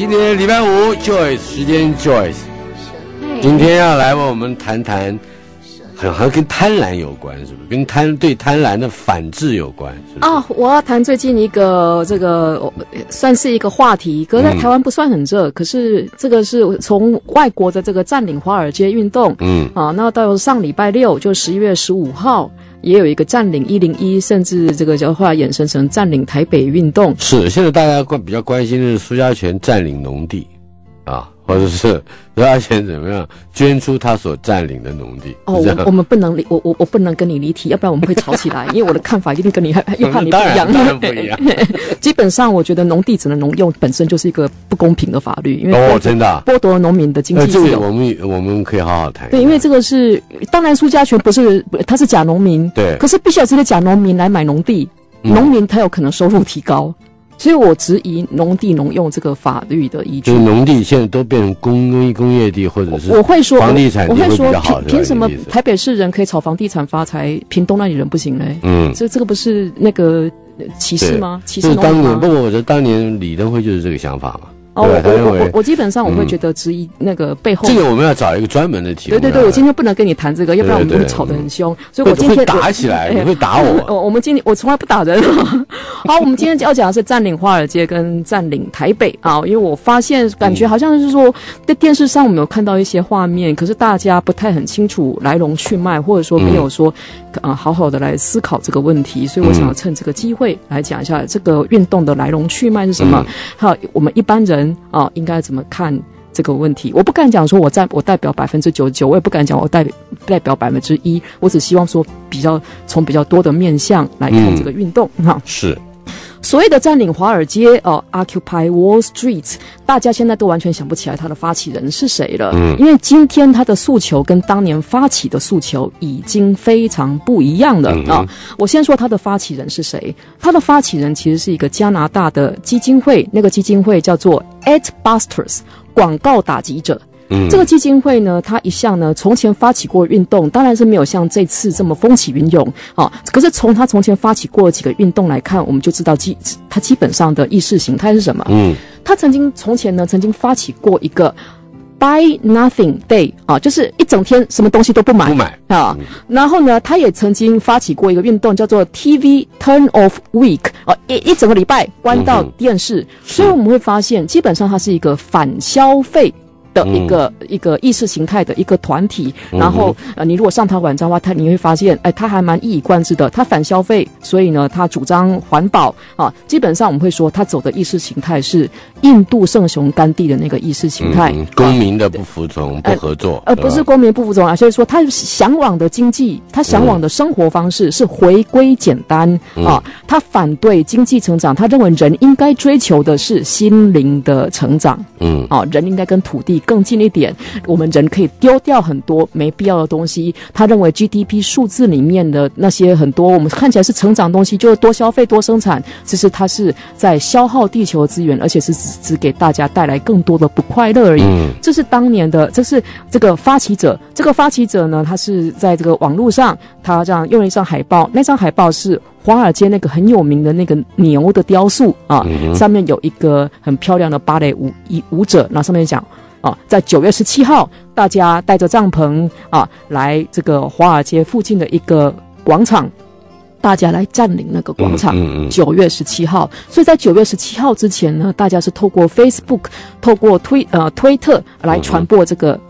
今天礼拜五 Joyce 时间 Joyce， 今天要来为我们谈谈，好像跟贪婪有关，是不是？跟对贪婪的反制有关，是不是？ 啊，我要谈最近一个这个算是一个话题，可是在台湾不算很热，可是这个是从外国的这个占领华尔街运动，那到上礼拜六就11月15号。也有一个占领101，甚至这个就后来衍生成占领台北运动。 是，现在大家比较关心的是苏家全占领农地啊，或者是苏家全怎么样捐出他所占领的农地。 哦，我们不能我不能跟你离题，要不然我们会吵起来，因为我的看法一定跟你又和你不一样。 当然不一样。 基本上，我觉得农地只能农用本身就是一个不公平的法律，因为真的剥夺了农民的经济自由。 我们可以好好谈。 对，因为这个是当然，苏家全他是假农民， 对， 可是必须要这些假农民来买农地，农民他有可能收入提高。所以我质疑农地农用这个法律的依据， 就是农地现在都变成工业地，或者是我会说房地产地会比较好。 凭什么台北市人可以炒房地产发财，屏东那里人不行嘞？这个不是那个歧视吗？歧视农民吗？ 我觉得当年李登辉就是这个想法嘛。 我基本上我会觉得质疑那个背后， 这个我们要找一个专门的题目。 对，我今天不能跟你谈这个，要不然我们会吵得很凶。所以我今天会打起来，你会打我。 我从来不打人。好，我们今天要讲的是占领华尔街跟占领台北啊，因为我发现感觉好像是说在电视上我们有看到一些画面，可是大家不太很清楚来龙去脉，或者说没有说好好的来思考这个问题，所以我想要趁这个机会来讲一下这个运动的来龙去脉是什么，还有我们一般人应该怎么看这个问题。我不敢讲说我代表99%，我也不敢讲我代表1%，我只希望说从比较多的面向来看这个运动是所谓的占领华尔街Occupy Wall Street， 大家现在都完全想不起来他的发起人是谁了，因为今天他的诉求跟当年发起的诉求已经非常不一样了我先说他的发起人是谁，他的发起人其实是一个加拿大的基金会，那个基金会叫做 Adbusters 广告打击者。这个基金会呢，它一向呢从前发起过运动，当然是没有像这次这么风起云涌可是从他从前发起过几个运动来看，我们就知道他基本上的意识形态是什么。他从前呢曾经发起过一个 Buy Nothing Day 就是一整天什么东西都不买然后呢，他也曾经发起过一个运动叫做 TV Turn Off Week 一整个礼拜关到电视。所以我们会发现，基本上它是一个反消费的一个意识形态的一个团体，然后你如果上他网站的话，你会发现他还蛮一以贯之的，他反消费，所以呢他主张环保基本上我们会说他走的意识形态是印度圣雄甘地的那个意识形态， 公民的不服从不合作， 不是公民不服从所以说他向往的经济，他向往的生活方式是回归简单他反对经济成长，他认为人应该追求的是心灵的成长人应该跟土地更近一点，我们人可以丢掉很多没必要的东西。他认为 GDP 数字里面的那些很多我们看起来是成长的东西，就是多消费多生产，其实它是在消耗地球的资源，而且是只给大家带来更多的不快乐而已这是当年的，这是这个发起者。这个发起者呢，他是在这个网络上，他这样用了一张海报，那张海报是华尔街那个很有名的那个牛的雕塑上面有一个很漂亮的芭蕾舞者，那上面讲在9月17号，大家带着帐篷来这个华尔街附近的一个广场，大家来占领那个广场。9月17号，所以在9月17号之前呢，大家是透过 Facebook、透过推特来传播这个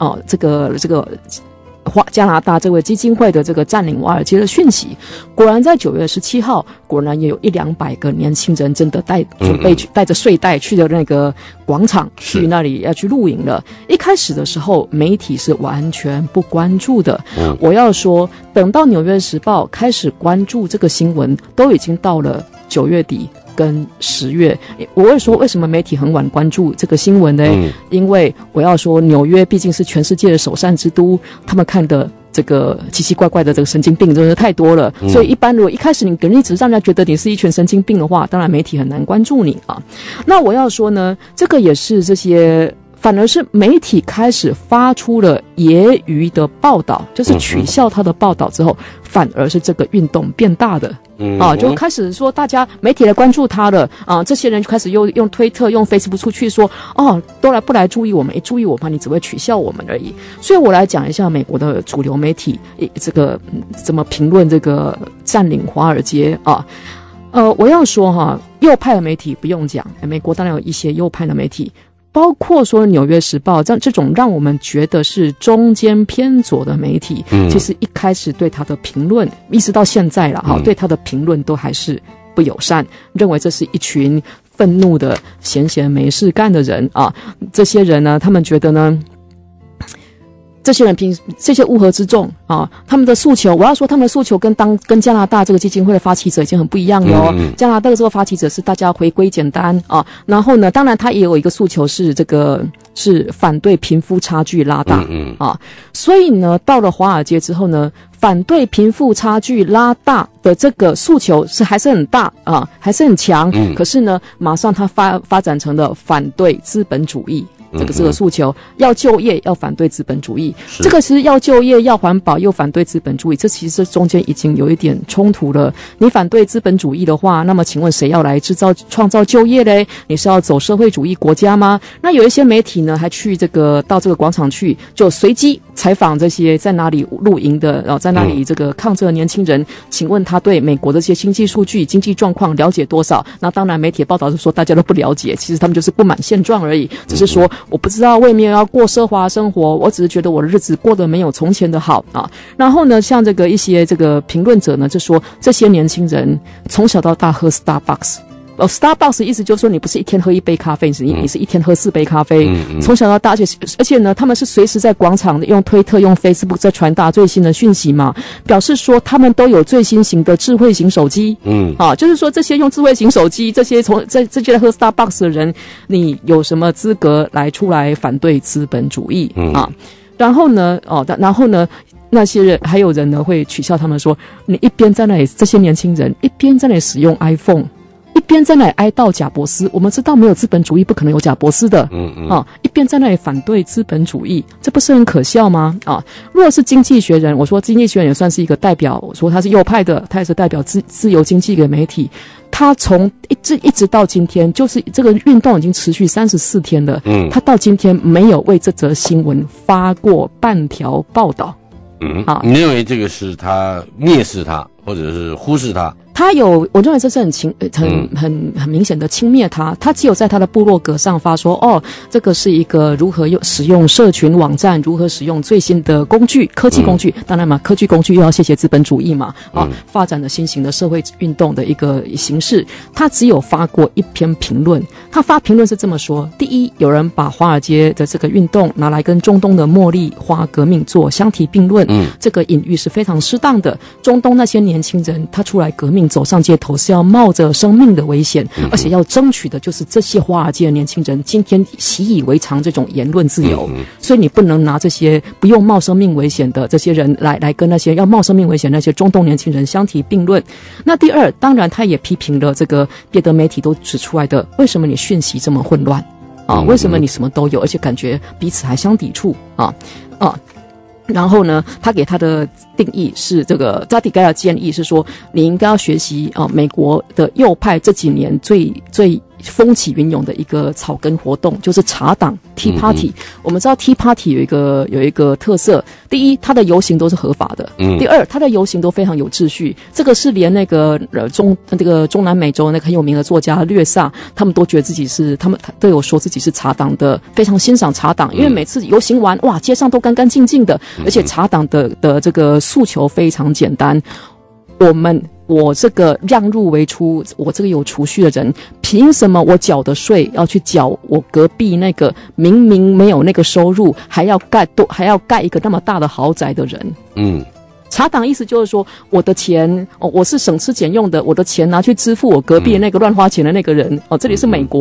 加拿大这位基金会的这个占领华尔街的讯息。果然在9月17号，果然也有100-200个年轻人真的准备去带着睡袋去的那个广场，去那里要去露营了。一开始的时候，媒体是完全不关注的。我要说，等到《纽约时报》开始关注这个新闻，都已经到了9月底跟10月。我会说为什么媒体很晚关注这个新闻呢？因为我要说纽约毕竟是全世界的首善之都，他们看的这个奇奇怪怪的这个神经病真的太多了，所以一般如果一开始你只是让人家觉得你是一群神经病的话，当然媒体很难关注你那我要说呢，这个也是这些反而是媒体开始发出了揶揄的报道，就是取笑他的报道之后，反而是这个运动变大的。就开始说大家媒体来关注他了啊，这些人就开始用推特、用 Facebook 出去说，都不来注意我们，注意我们，你只会取笑我们而已。所以我来讲一下美国的主流媒体这个怎么评论这个占领华尔街啊。我要说右派的媒体不用讲，美国当然有一些右派的媒体。包括说《纽约时报》这种让我们觉得是中间偏左的媒体，其实一开始对他的评论，一直到现在了对他的评论都还是不友善，认为这是一群愤怒的闲没事干的人啊。这些人呢，他们觉得呢，这些人这些乌合之众啊，他们的诉求，我要说他们的诉求跟加拿大这个基金会的发起者已经很不一样了加拿大的这个发起者是大家回归简单啊，然后呢，当然他也有一个诉求是是反对贫富差距拉大所以呢，到了华尔街之后呢，反对贫富差距拉大的这个诉求还是很大还是很强可是呢，马上他发展成了反对资本主义。这个诉求，要就业，要反对资本主义。这个其实要就业，要环保，又反对资本主义，这其实中间已经有一点冲突了。你反对资本主义的话，那么请问谁要来创造就业嘞？你是要走社会主义国家吗？那有一些媒体呢，还去到这个广场去，就随机采访这些在哪里露营的，然后在那里这个抗争的年轻人，请问他对美国的这些经济数据、经济状况了解多少？那当然，媒体报道是说大家都不了解，其实他们就是不满现状而已，只是说我不知道未免要过奢华生活，我只是觉得我的日子过得没有从前的好啊。然后呢，像一些评论者呢，就说这些年轻人从小到大喝 Starbucks。Starbucks 意思就是说你不是一天喝一杯咖啡，你是一天喝4杯咖啡，从小到大，而且呢，他们是随时在广场用推特、用 Facebook 在传达最新的讯息嘛，表示说他们都有最新型的智慧型手机，就是说这些用智慧型手机，这些这些喝 Starbucks 的人，你有什么资格出来反对资本主义然后呢，那些人还有人呢会取笑他们说，你一边在那里，这些年轻人一边在那里使用 iPhone。一边在那里哀悼贾伯斯，我们知道没有资本主义不可能有贾伯斯的，一边在那里反对资本主义，这不是很可笑吗？如果是经济学人，我说经济学人也算是一个代表，我说他是右派的，他也是代表自由经济的媒体，他从一直到今天，就是这个运动已经持续34天了，他到今天没有为这则新闻发过半条报道。 你认为这个是他蔑视他，或者是忽视他？ 我认为这是很明显的轻蔑他。他只有在他的部落格上发说，这个是一个如何使用社群网站，如何使用最新的工具，科技工具。当然嘛，科技工具又要谢谢资本主义嘛，发展了新型的社会运动的一个形式。他只有发过一篇评论，他发评论是这么说：第一，有人把华尔街的这个运动拿来跟中东的茉莉花革命做相提并论，这个隐喻是非常适当的。中东那些年轻人，他出来革命走上街头是要冒着生命的危险，而且要争取的就是这些华尔街的年轻人今天习以为常这种言论自由，所以你不能拿这些不用冒生命危险的这些人来跟那些要冒生命危险的那些中东年轻人相提并论。那第二，当然他也批评了这个别的媒体都指出来的，为什么你讯息这么混乱为什么你什么都有，而且感觉彼此还相抵触然后呢，他给他的定义是他给他的建议是说，你应该要学习美国的右派这几年最风起云涌的一个草根活动，就是茶党 Tea Party。我们知道 Tea Party 有一个特色，第一，它的游行都是合法的；第二，它的游行都非常有秩序。这个是连中南美洲那个很有名的作家略萨，他们都觉得自己是，他都有说自己是茶党的，非常欣赏茶党，因为每次游行完，哇，街上都干干净净的，而且茶党的这个诉求非常简单，我这个量入为出，我这个有储蓄的人，凭什么我缴的税要去缴我隔壁那个明明没有那个收入，还要盖一个那么大的豪宅的人？茶党意思就是说，我的钱我是省吃俭用的，我的钱拿去支付我隔壁那个乱花钱的那个人这里是美国，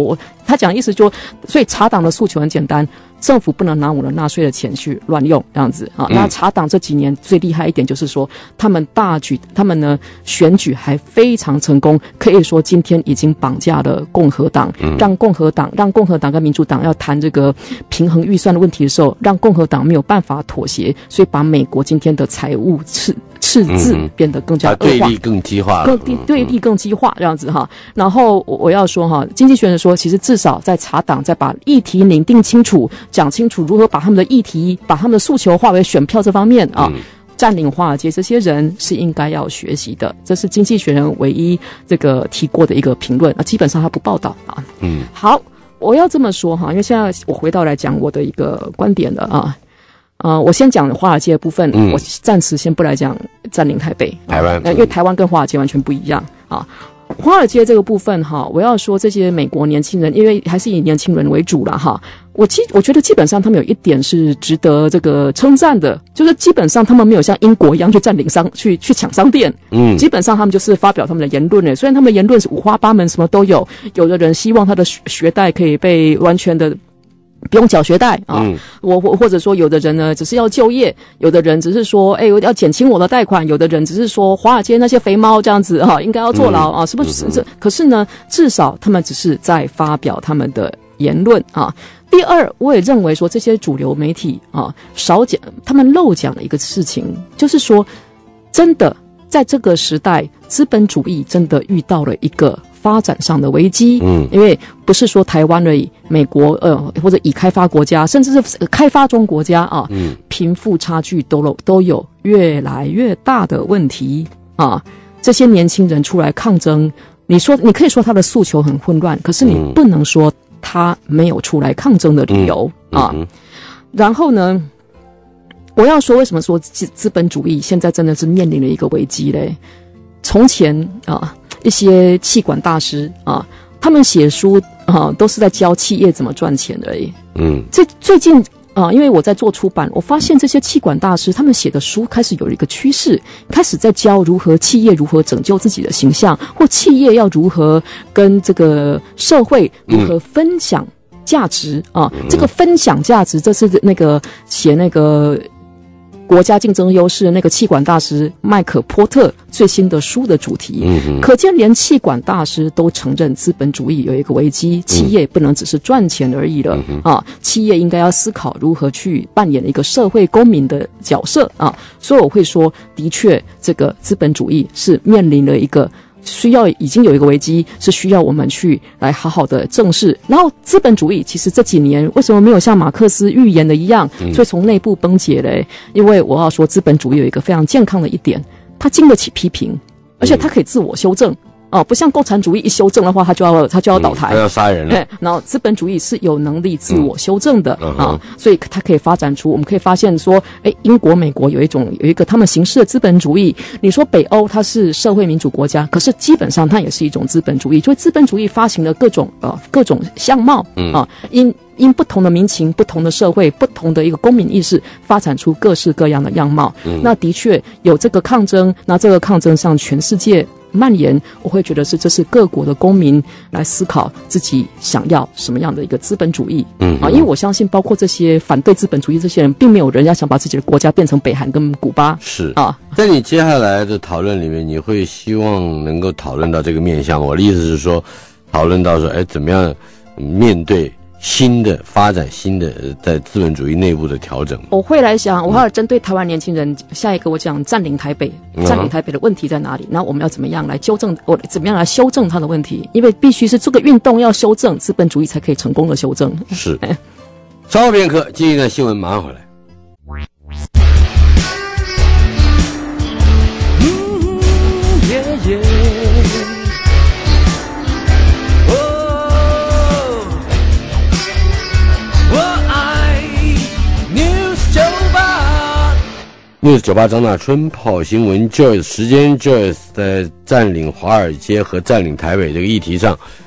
他讲的意思就，所以茶党的诉求很简单，政府不能拿我的纳税的钱去乱用这样子啊。那茶党这几年最厉害一点就是说，他们呢选举还非常成功，可以说今天已经绑架了共和党，让共和党跟民主党要谈这个平衡预算的问题的时候，让共和党没有办法妥协，所以把美国今天的财务赤字变得更加恶化， 对立更激化了， 对立更激化这样子哈。然后我要说哈，经济学人说，其实至少在茶党在把议题拟定清楚，讲清楚如何把他们的议题、把他们的诉求化为选票这方面啊，占领华尔街这些人是应该要学习的。这是经济学人唯一这个提过的一个评论啊，基本上他不报道啊。好，我要这么说哈，因为现在我回到来讲我的一个观点了啊。我先讲华尔街的部分，我暂时先不来讲占领台北、 台湾， 因为台湾跟华尔街完全不一样啊。华尔街这个部分哈，我要说这些美国年轻人，因为还是以年轻人为主啦哈。我觉得基本上他们有一点是值得这个称赞的，就是基本上他们没有像英国一样去占领去抢商店，基本上他们就是发表他们的言论诶。虽然他们的言论是五花八门，什么都有，有的人希望他的学贷可以被完全的不用缴学贷啊，或者说有的人呢只是要就业，有的人只是说我要减轻我的贷款，有的人只是说华尔街那些肥猫这样子啊应该要坐牢啊，是不是？可是呢，至少他们只是在发表他们的言论啊。第二，我也认为说这些主流媒体啊少讲，他们漏讲了一个事情，就是说真的在这个时代，资本主义真的遇到了一个发展上的危机，因为不是说台湾而已，美国或者已开发国家，甚至是开发中国家啊，贫富差距都有越来越大的问题啊。这些年轻人出来抗争，你可以说他的诉求很混乱，可是你不能说他没有出来抗争的理由啊。然后呢，我要说为什么说资本主义现在真的是面临了一个危机嘞？从前啊，一些企管大师啊，他们写书啊，都是在教企业怎么赚钱而已。最近啊，因为我在做出版，我发现这些企管大师他们写的书开始有一个趋势，开始在教企业如何拯救自己的形象，或企业要如何跟这个社会如何分享价值啊。这个分享价值，这是那个写那个国家竞争优势那个企管大师麦克波特最新的书的主题，可见连企管大师都承认资本主义有一个危机，企业不能只是赚钱而已了啊！企业应该要思考如何去扮演一个社会公民的角色啊！所以我会说，的确，这个资本主义是面临了一个已经有一个危机，是需要我们去来好好的正视。然后资本主义其实这几年为什么没有像马克思预言的一样，所以从内部崩解嘞？因为我要说资本主义有一个非常健康的一点，它经得起批评，而且它可以自我修正。不像共产主义一修正的话，它就要倒台， 它要杀人了。 然后资本主义是有能力自我修正的所以它可以发展出，我们可以发现说，英国、美国有一个他们形式的资本主义。你说北欧它是社会民主国家，可是基本上它也是一种资本主义，所以资本主义发行了各种相貌因不同的民情、不同的社会、不同的一个公民意识，发展出各式各样的样貌。那的确有这个抗争，那这个抗争向全世界蔓延，我会觉得这是各国的公民来思考自己想要什么样的一个资本主义。因为我相信，包括这些反对资本主义这些人，并没有人要想把自己的国家变成北韩跟古巴。 是啊，在你接下来的讨论里面，你会希望能够讨论到这个面向。我的意思是说，讨论到说，怎么样面对发展新的在资本主义内部的调整。我会来想，我还要针对台湾年轻人，下一个我讲占领台北的问题在哪里？那我们要怎么样来纠正？怎么样来修正它的问题？因为必须是这个运动要修正，资本主义才可以成功的修正。是。稍后片刻，接一段新闻，马上回来。News98 张大春泡新闻 Joyce 时间 Joyce 在占领华尔街和占领台北这个议题上，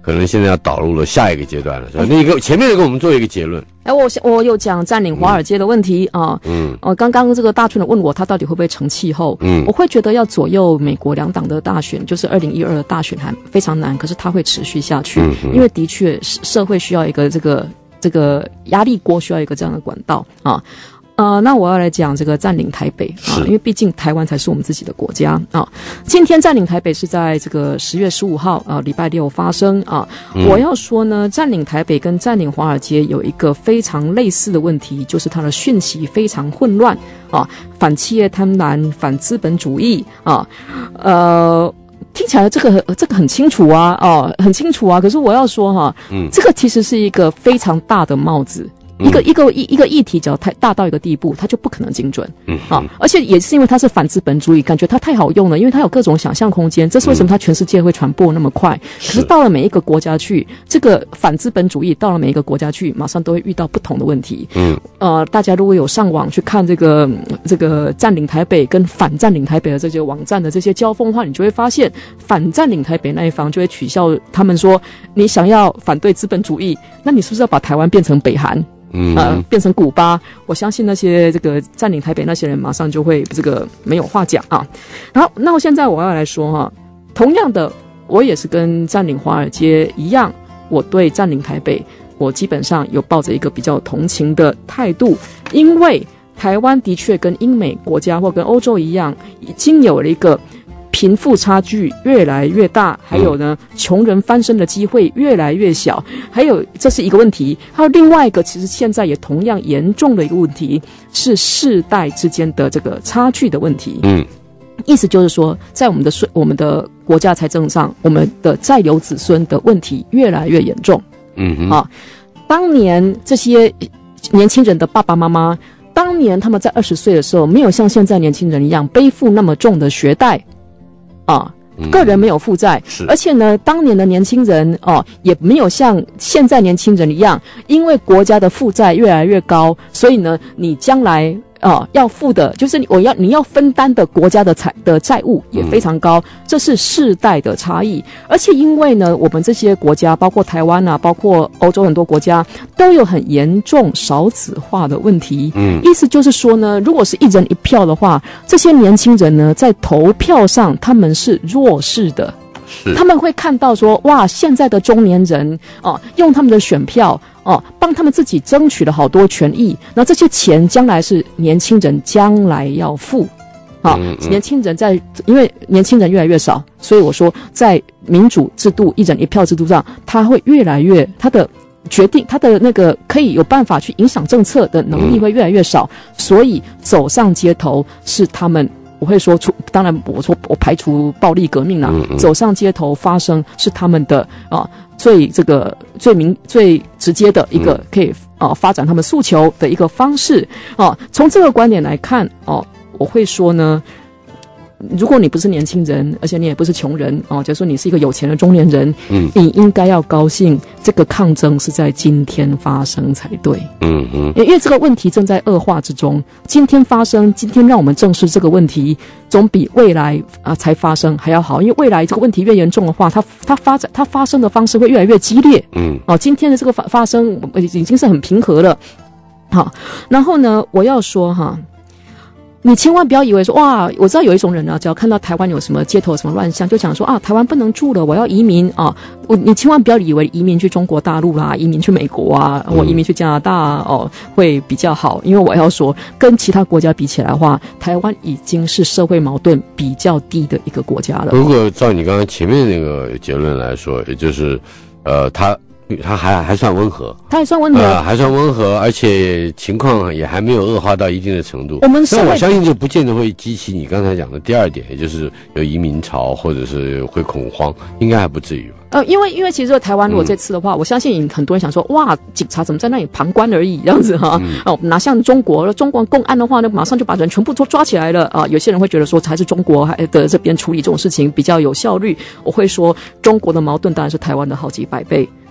可能现在要导入了下一个阶段了，是吧？那个前面的给我们做一个结论。 我有讲占领华尔街的问题啊。刚刚这个大春的问我，他到底会不会成气候？我会觉得要左右美国两党的大选，就是2012的大选还非常难，可是它会持续下去，因为的确社会需要一个这个压力锅，需要一个这样的管道啊。那我要来讲这个占领台北啊，因为毕竟台湾才是我们自己的国家啊。今天占领台北是在这个10月15号礼拜六发生啊。我要说呢，占领台北跟占领华尔街有一个非常类似的问题，就是它的讯息非常混乱啊，反企业贪婪，反资本主义啊，听起来这个很清楚啊，很清楚啊。可是我要说哈，这个其实是一个非常大的帽子。一个议题只要太大到一个地步，它就不可能精准。而且也是因为它是反资本主义，感觉它太好用了，因为它有各种想象空间，这是为什么它全世界会传播那么快。可是到了每一个国家去，这个反资本主义到了每一个国家去，马上都会遇到不同的问题。大家如果有上网去看这个占领台北跟反占领台北的这些网站的这些交锋的话，你就会发现反占领台北那一方就会取笑他们说，你想要反对资本主义，那你是不是要把台湾变成北韩？变成古巴，我相信那些这个占领台北那些人马上就会这个没有话讲啊。然后，那现在我要来说哈，同样的，我也是跟占领华尔街一样，我对占领台北，我基本上有抱着一个比较同情的态度，因为台湾的确跟英美国家或跟欧洲一样，已经有了一个贫富差距越来越大，还有呢，穷人翻身的机会越来越小，还有这是一个问题。还有另外一个，其实现在也同样严重的一个问题是世代之间的这个差距的问题。意思就是说，在我们的国家财政上，我们的再留子孙的问题越来越严重。当年这些年轻人的爸爸妈妈，当年他们在20岁的时候，没有像现在年轻人一样背负那么重的学贷。个人没有负债，而且呢，当年的年轻人也没有像现在年轻人一样，因为国家的负债越来越高，所以呢，你将来要付的，就是你要分担的国家的债务也非常高，这是世代的差异。而且因为呢，我们这些国家，包括台湾啊，包括欧洲很多国家，都有很严重少子化的问题。意思就是说呢，如果是一人一票的话，这些年轻人呢，在投票上他们是弱势的。他们会看到说，哇，现在的中年人用他们的选票帮他们自己争取了好多权益，那这些钱将来是年轻人将来要付。年轻人因为年轻人越来越少，所以我说在民主制度一人一票制度上，他会越来越他的决定，他的那个可以有办法去影响政策的能力会越来越少，所以走上街头是他们。我会说当然我排除暴力革命啦，走上街头发声是他们的最直接的一个可以发展他们诉求的一个方式从这个观点来看我会说呢，如果你不是年轻人，而且你也不是穷人就是说你是一个有钱的中年人，你应该要高兴这个抗争是在今天发生才对。因为这个问题正在恶化之中，今天发生，今天让我们正视这个问题，总比未来才发生还要好。因为未来这个问题越严重的话，它发生的方式会越来越激烈。今天的这个发生已经是很平和了。好，然后呢，我要说你千万不要以为说哇，我知道有一种人只要看到台湾有什么街头有什么乱象，就想说台湾不能住了，我要移民你千万不要以为移民去中国大陆啦，移民去美国我移民去加拿大会比较好，因为我要说跟其他国家比起来的话，台湾已经是社会矛盾比较低的一个国家了。 如果照你刚刚前面那个结论来说，也就是他还算温和， 还算温和， 而且情况也还没有恶化到一定的程度。 但我相信就不见得会激起你刚才讲的第二点，也就是有移民潮或者是会恐慌，应该还不至于吧？ 因为其实台湾如果这次的话，我相信很多人想说，哇，警察怎么在那里旁观而已这样子哪像中国公安的话呢，马上就把人全部都抓起来了有些人会觉得说，还是中国的这边处理这种事情比较有效率。我会说，中国的矛盾当然是台湾的好几百倍。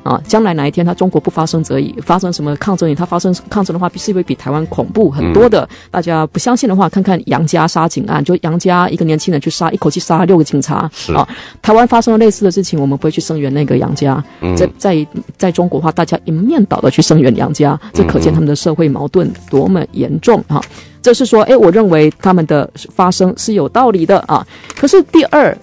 啊，将来哪一天他中国不发生则已，发生什么抗争，他发生抗争的话，是会比台湾恐怖很多的。大家不相信的话，看看杨家杀警案，就杨家一个年轻人去一口气杀了6个警察啊。台湾发生了类似的事情，我们不会去声援那个杨家。在中国的话，大家一面倒的去声援杨家，这可见他们的社会矛盾多么严重啊。这是说，我认为他们的发生是有道理的啊。可是第二，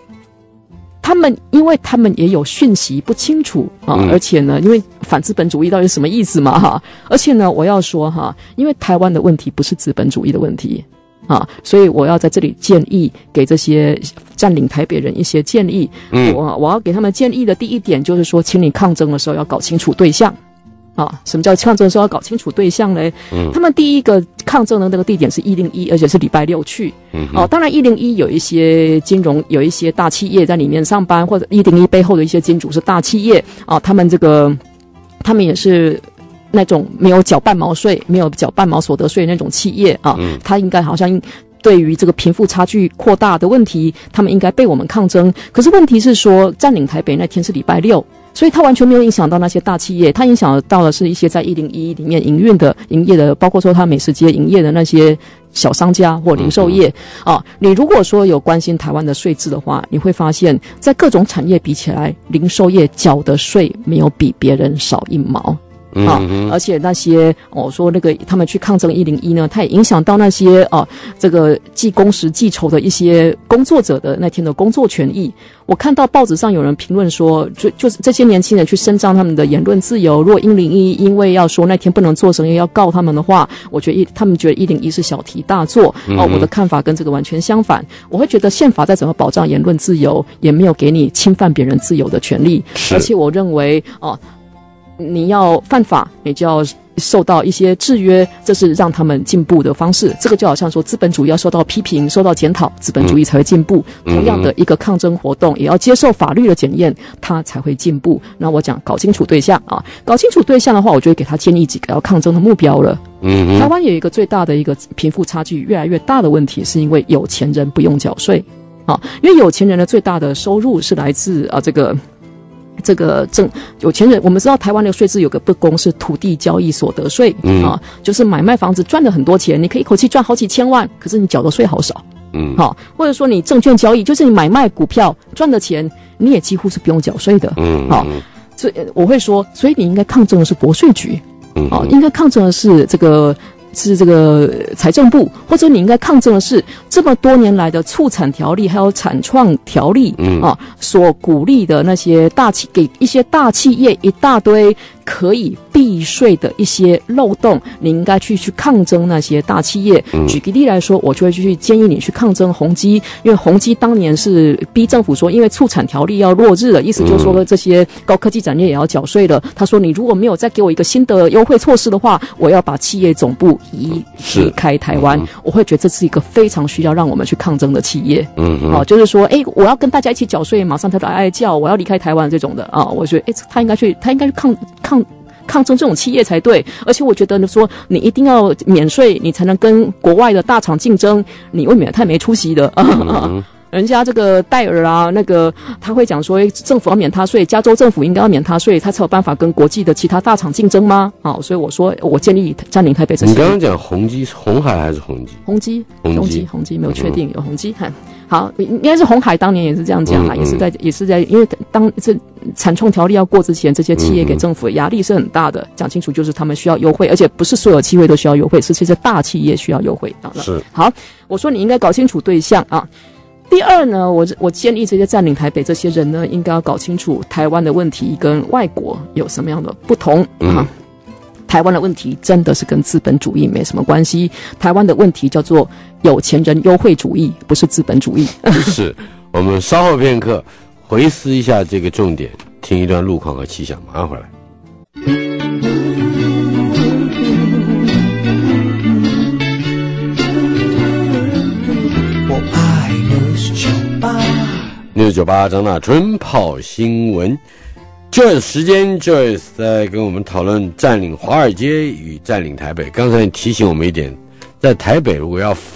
因为他们也有讯息不清楚啊，而且呢，因为反资本主义到底是什么意思嘛哈？而且呢，我要说哈，因为台湾的问题不是资本主义的问题啊，所以我要在这里建议给这些占领台北人一些建议。我要给他们建议的第一点就是说，请你抗争的时候要搞清楚对象。啊，什么叫抗争的时候要搞清楚对象呢？他们第一个抗争的那个地点是101，而且是礼拜6去。当然101有一些金融，有一些大企业在里面上班，或者101背后的一些金主是大企业啊，他们也是那种没有缴半毛税、没有缴半毛所得税那种企业啊，他应该好像对于这个贫富差距扩大的问题，他们应该被我们抗争。可是问题是说，占领台北那天是礼拜6。所以它完全没有影响到那些大企业，它影响到的是一些在101里面营业的，包括说它美食街营业的那些小商家或零售业啊。你如果说有关心台湾的税制的话，你会发现在各种产业比起来，零售业缴的税没有比别人少1毛。而且那些说那个他们去抗争101呢，它也影响到那些这个计工时计酬的一些工作者的那天的工作权益。我看到报纸上有人评论说，就是这些年轻人去伸张他们的言论自由，如果101因为要说那天不能做生意要告他们的话，我觉得他们觉得101是小题大做。我的看法跟这个完全相反。我会觉得宪法再怎么保障言论自由，也没有给你侵犯别人自由的权利。而且我认为你要犯法，你就要受到一些制约，这是让他们进步的方式。这个就好像说资本主义要受到批评、受到检讨，资本主义才会进步。同样的一个抗争活动，也要接受法律的检验，它才会进步。那我讲搞清楚对象啊，搞清楚对象的话，我就会给他建议几个要抗争的目标了。台湾有一个最大的一个贫富差距越来越大的问题，是因为有钱人不用缴税啊，因为有钱人的最大的收入是来自这个有钱人，我们知道台湾的税制有个不公，是土地交易所得税就是买卖房子赚了很多钱，你可以一口气赚好几千万，可是你缴的税好少。或者说你证券交易，就是你买卖股票赚的钱，你也几乎是不用缴税的。所以我会说，所以你应该抗争的是国税局，应该抗争的是这个财政部，或者你应该抗争的是这么多年来的促产条例还有产创条例所鼓励的那些给一些大企业一大堆可以避税的一些漏洞，你应该去抗争那些大企业。举个例来说，我就会去建议你去抗争宏基，因为宏基当年是逼政府说，因为促产条例要落日了，意思就是说这些高科技产业也要缴税了。他说，你如果没有再给我一个新的优惠措施的话，我要把企业总部移开台湾。我会觉得这是一个非常需要让我们去抗争的企业。就是说，我要跟大家一起缴税，马上他就哀叫我要离开台湾这种的啊，我觉得他应该去抗争这种企业才对。而且我觉得说，你一定要免税，你才能跟国外的大厂竞争，你未免太没出息的。人家这个戴尔啊，那个他会讲说，政府要免他税，加州政府应该要免他税，他才有办法跟国际的其他大厂竞争吗？所以我说，我建议占领台北这些。 你刚刚讲宏基，鸿海还是宏基？宏基没有确定有宏基。好，应该是鸿海当年也是这样讲啦，也是在，因为当这产创条例要过之前，这些企业给政府的压力是很大的。讲清楚，就是他们需要优惠，而且不是所有企业都需要优惠，是这些大企业需要优惠。 是好，我说你应该搞清楚对象啊。第二呢，我建议这些占领台北这些人呢，应该要搞清楚台湾的问题跟外国有什么样的不同台湾的问题真的是跟资本主义没什么关系，台湾的问题叫做有钱人优惠主义，不是资本主义。 是，我们稍后片刻回思一下这个重点，听一段路况和气象，马上回来。698张大春泡新闻，Joyce 时间 ，Joyce 在跟我们讨论占领华尔街与占领台北。刚才你提醒我们一点，在台北如果要反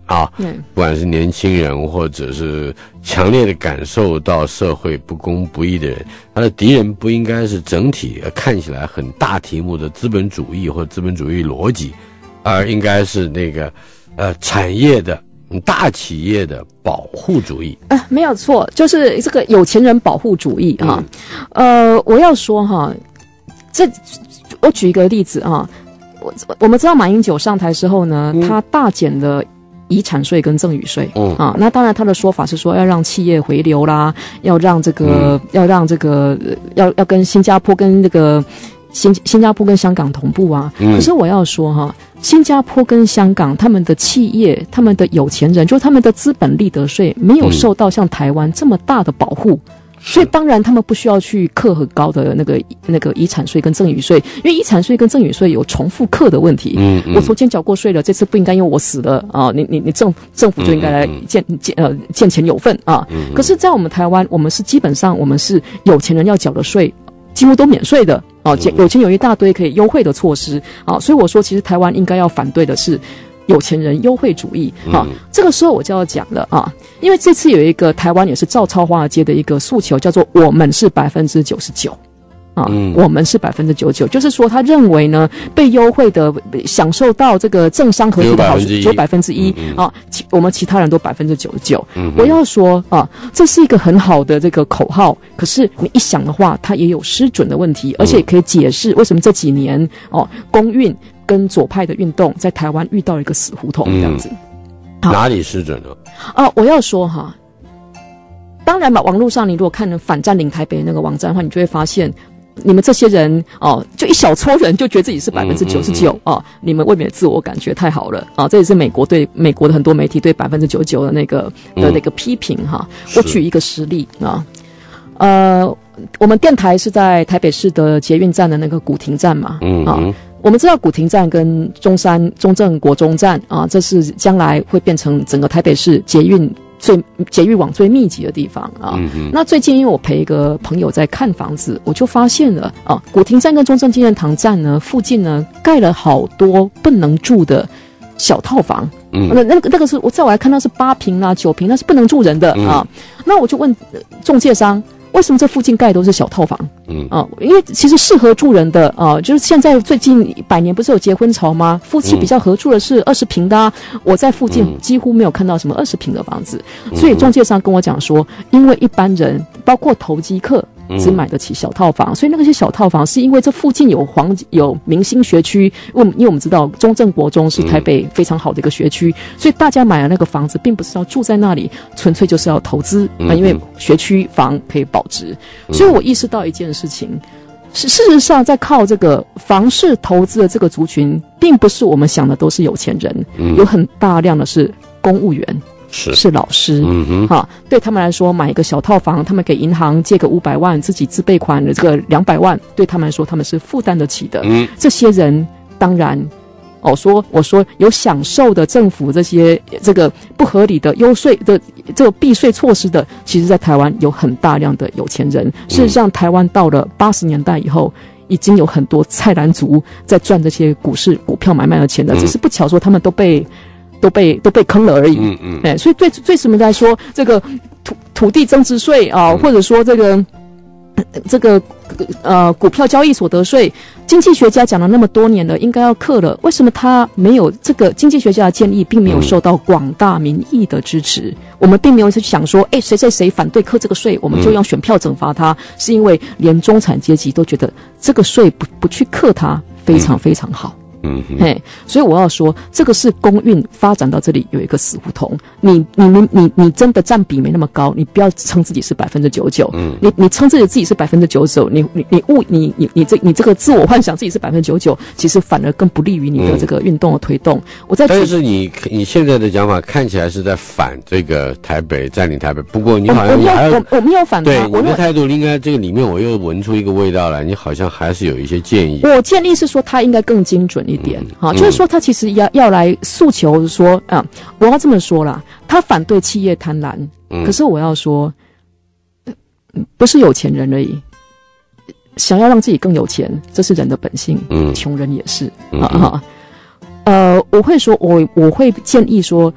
啊，不管是年轻人或者是强烈的感受到社会不公不义的人，他的敌人不应该是整体看起来很大题目的资本主义或资本主义逻辑，而应该是那个产业的大企业的保护主义。 没有错，就是这个有钱人保护主义啊。我要说哈，我举一个例子啊，我们知道马英九上台之后呢，他大减了遗产税跟赠与税，那当然他的说法是说要让企业回流啦，要让这个要跟新加坡跟这个新加坡跟香港同步啊。可是我要说哈，新加坡跟香港他们的企业，他们的有钱人，就是他们的资本利得税没有受到像台湾这么大的保护。所以当然他们不需要去课很高的那个遗产税跟赠与税，因为遗产税跟赠与税有重复课的问题。我昨天缴过税了，这次不应该因为我死了啊，你政府就应该来见钱有份啊。可是在我们台湾，我们是基本上我们是有钱人要缴的税几乎都免税的啊，有钱有一大堆可以优惠的措施啊。所以我说其实台湾应该要反对的是有钱人优惠主义啊。这个时候我就要讲了啊，因为这次有一个台湾也是照抄华尔街的一个诉求，叫做我们是99%啊，我们是99%，就是说他认为呢，被优惠的享受到这个政商合作的好处只有1%啊，我们其他人都99%。我要说啊，这是一个很好的这个口号，可是你一想的话，它也有失准的问题，而且也可以解释为什么这几年公运跟左派的运动在台湾遇到了一个死胡同这样子。 哪里失准了？ 我要说哈，当然嘛，网络上你如果看反占领台北的那个网站的话，你就会发现你们这些人就一小撮人就觉得自己是99%你们未免自我感觉太好了这也是美国对美国的很多媒体对99%的那个批评哈。我举一个实例我们电台是在台北市的捷运站的那个古亭站嘛我们知道古亭站跟中正国中站这是将来会变成整个台北市捷运网最密集的地方那最近因为我陪一个朋友在看房子，我就发现了古亭站跟中正纪念堂站呢附近呢盖了好多不能住的小套房。那个是在我来看那是8坪啦9坪，那是不能住人的那我就问仲介商，为什么这附近盖都是小套房？因为其实适合住人的就是现在最近100年不是有结婚潮吗？夫妻比较合住的是20坪的我在附近几乎没有看到什么20坪的房子。所以仲介商跟我讲说，因为一般人包括投机客只买得起小套房，所以那些小套房是因为这附近有明星学区，因为我们知道中正国中是台北非常好的一个学区，所以大家买了那个房子并不是要住在那里，纯粹就是要投资因为学区房可以保值。所以我意识到一件事情，事实上在靠这个房市投资的这个族群并不是我们想的都是有钱人有很大量的是公务员是老师对他们来说买一个小套房，他们给银行借个500万，自己自备款的这个200万，对他们来说他们是负担得起的这些人当然我说有享受的政府这个不合理的优税的这个避税措施的，其实在台湾有很大量的有钱人。事实上台湾到了80年代以后，已经有很多菜篮族在赚这些股票买卖的钱的，只是不巧说他们都被坑了而已所以对什么来说，这个土地增值税或者说这个股票交易所得税，经济学家讲了那么多年了，应该要课了，为什么他没有？这个经济学家的建议并没有受到广大民意的支持。我们并没有去想说谁反对课这个税，我们就用选票惩罚他，是因为连中产阶级都觉得这个税不去课它非常非常好所以我要说，这个是公运发展到这里有一个死胡同。你真的占比没那么高，你不要称自己是99%。你称自己是99%，你这个自我幻想自己是99%，其实反而更不利于你的这个运动的推动。但是你现在的讲法看起来是在反这个台北占领台北，不过你好像我没有反对你的态度应该这个里面我又闻出一个味道来，你好像还是有一些建议。 我建议是说他应该更精准一点就是说他其实要来诉求说我要这么说啦，他反对企业贪婪可是我要说不是有钱人而已，想要让自己更有钱，这是人的本性穷人也是我会说我会建议说公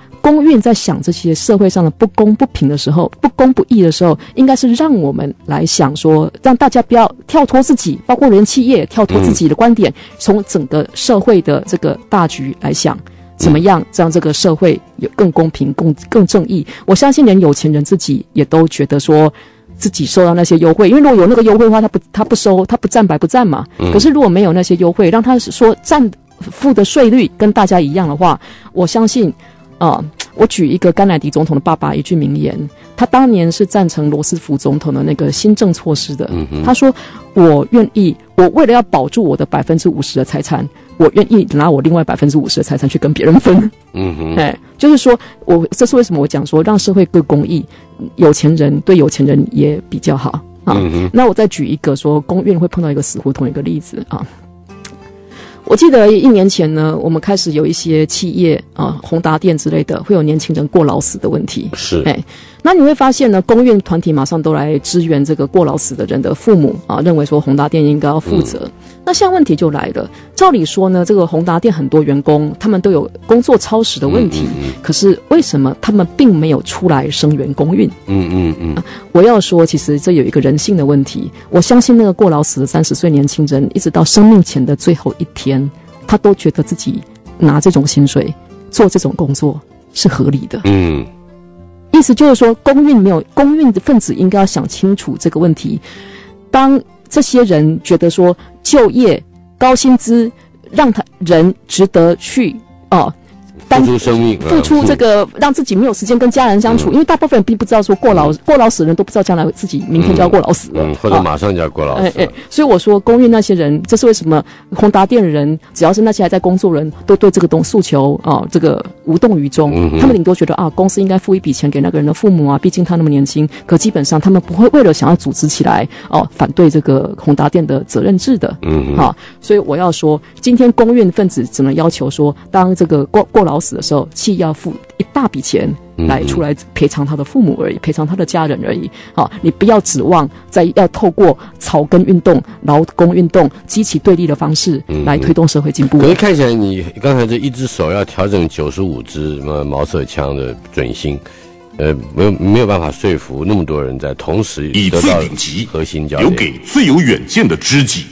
运在想这些社会上的不公不平的时候，不公不义的时候，应该是让我们来想说，让大家不要跳脱自己，包括连企业跳脱自己的观点，从整个社会的这个大局来想，怎么样让这个社会有更公平、更正义。我相信连有钱人自己也都觉得说自己受到那些优惠，因为如果有那个优惠的话，他不收，他不占白不占嘛。可是如果没有那些优惠，让他说付的税率跟大家一样的话，我相信我举一个甘乃迪总统的爸爸一句名言，他当年是赞成罗斯福总统的那个新政措施的。他说：“我为了要保住我的50%的财产，我愿意拿我另外50%的财产去跟别人分。”就是说这是为什么我讲说让社会更公义，有钱人对有钱人也比较好啊。那我再举一个说公运会碰到一个死胡同一个例子啊。我记得1年前呢，我们开始有一些企业宏达电之类的，会有年轻人过劳死的问题。 是， 那你会发现呢，公运团体马上都来支援这个过劳死的人的父母认为说宏达电应该要负责。那现在问题就来了，照理说呢，这个宏达电很多员工他们都有工作超时的问题，可是为什么他们并没有出来声援公运？我要说，其实这有一个人性的问题。我相信那个过劳死的30岁年轻人，一直到生命前的最后一天，他都觉得自己拿这种薪水做这种工作是合理的。意思就是说，公运的分子应该要想清楚这个问题。当这些人觉得说就业高薪资让他人值得去付出生命， 付出这个让自己没有时间跟家人相处，因为大部分人并不知道说过劳死的人都不知道将来自己明天就要过劳死了， 或者马上就要过劳死。 所以我说公运那些人，这是为什么宏达电的人，只要是那些还在工作人都对这个诉求这个无动于衷。他们顶多觉得公司应该付一笔钱给那个人的父母啊，毕竟他那么年轻。可基本上他们不会为了想要组织起来反对这个宏达电的责任制的。所以我要说，今天公运分子只能要求说，当这个过劳死的时候，企业要付一大笔钱来出来赔偿他的父母而已，赔偿他的家人而已。你不要指望要透过草根运动、劳工运动激起对立的方式来推动社会进步。 可是看起来你刚才这一只手要调整95支毛瑟枪的准星，没有办法说服那么多人在同时得到核心教练， 留给最有远见的知己。